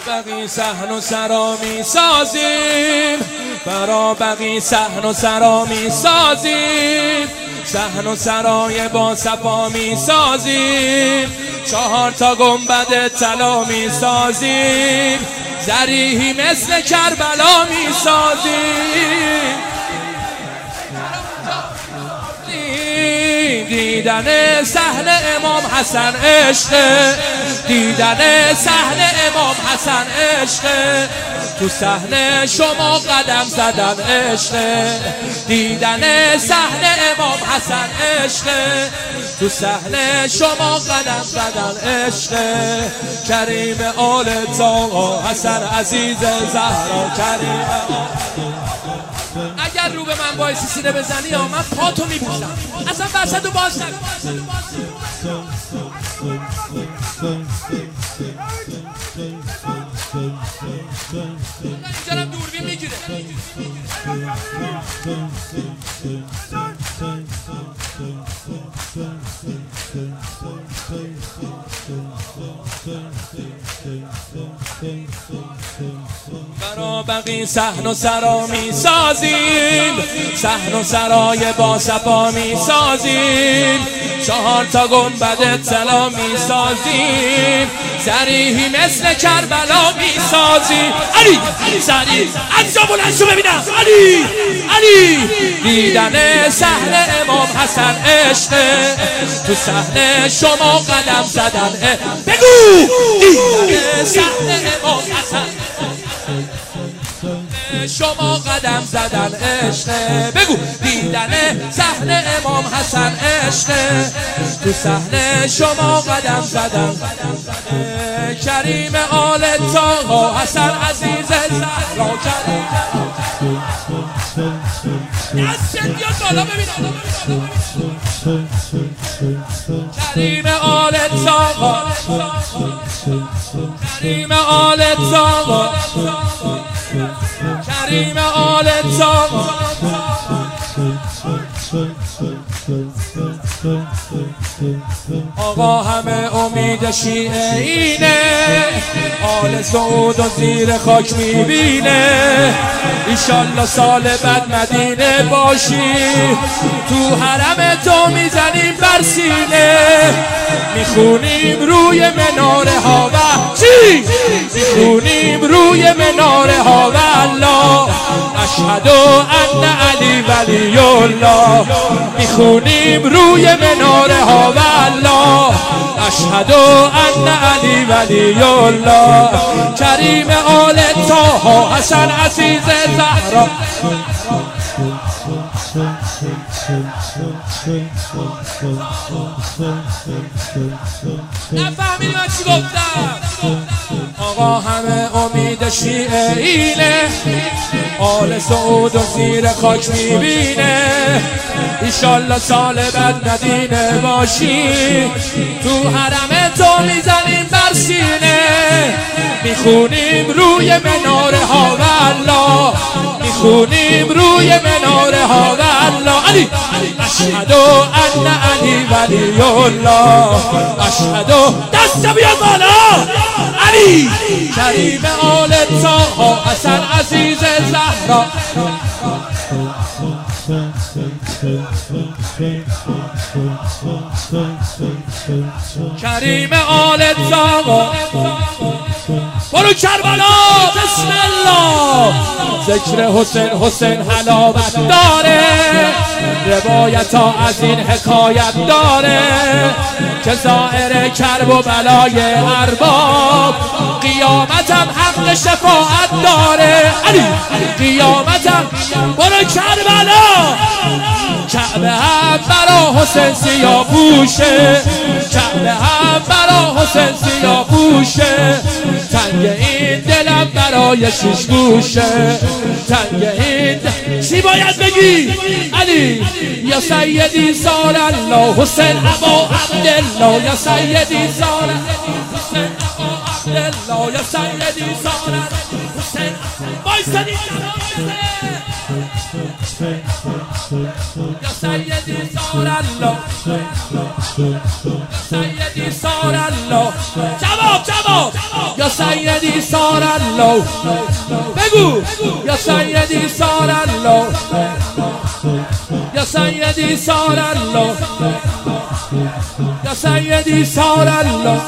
بقی صحن و سرا می سازیم، برا بقی صحن و سرا می سازیم، صحن و سرای با صفا می سازیم، 4 تا گنبد طلا می سازیم، ضریحی مثل کربلا می سازیم. دیدن صحن امام حسن عشق، دیدن صحن امام حسن عشق، تو صحن شما قدم زدن عشق، دیدن صحن امام حسن عشق، تو صحن شما قدم زدن عشق. کریم آل طاها حسن عزیز زهرا، کریم. اگر رو به من باعث سینه بزنی یا من پاتو میپوشم، اصلا وسطو باز نکن. اینجا هم دوربین میگیره. برا بقی صحن و سرا می سازیم، صحن و سرای با صفا می سازیم، 4 تا گنبد طلا می سازیم، ضریحی مثل کربلا می سازیم. علی ضریح انجام بلند شو ببینم. علی علی دیدن صحن امام حسن عشق، تو صحن شما قدم زدن. بگو دیدن صحن امام حسن شما قدم زدن عشق، بگو دیدن صحن امام حسن عشق، تو صحن شما قدم زدن. کریم آل طاها حسن عزیز زهرا، کریم آل طاها، کریم آل طاها، کریم آل طاها. آقا همه امید شیعه اینه، آل سعود و زیر خاک میبینه، ایشالله سال بعد مدینه باشی، تو حرم تو میزنیم بر سینه، میخونیم روی مناره ها و چی؟ میخونیم روی مناره ها و الله اشهد ان علی ولی الله، میخونیم روی مناره ها و الله اشهد ان علی ولی الله. کریم آل طاها حسن عزیز زهرا. نفهمیدی من چی گفتم؟ آقا همه امید شیعه اینه، آل سعود و زیر خاک میبینه، ایشالله سال بعد مدینه باشی، تو حرم تو میزنیم بر سینه، میخونیم روی مناره ها و الله، میخونیم روی مناره ها و الله. علی اشهد ان علی ولی الله اشهد. دست بیاد بالا. علی کریم آل طاها حسن عزیز زهرا. کریم آل طاها. برو کربلا. بسم الله. ذکر حسین، حسین حلاوت داره، روایت ها از این حکایت داره که ظاهر کرب و بلای ارباب، قیامتم حق شفاعت داره. علی قیامتم. برو کربلا. کعبه هم برا حسین سیاه پوشه، کعبه هم برا حسین سیاه پوشه، تنگ این دلم برای شیش گوشه، تنگ این چی باید بگی؟ علی یا سیدی سال الله حسین ابا عبدالله، یا سیدی سال حسین ابا الله یا سیدی سارت حسین بایستدی یا سیدی سار الله سیدی سار الله جواب یا سیدی سار الله بگو یا سیدی سار الله یا سیدی سار الله یا سیدی سار الله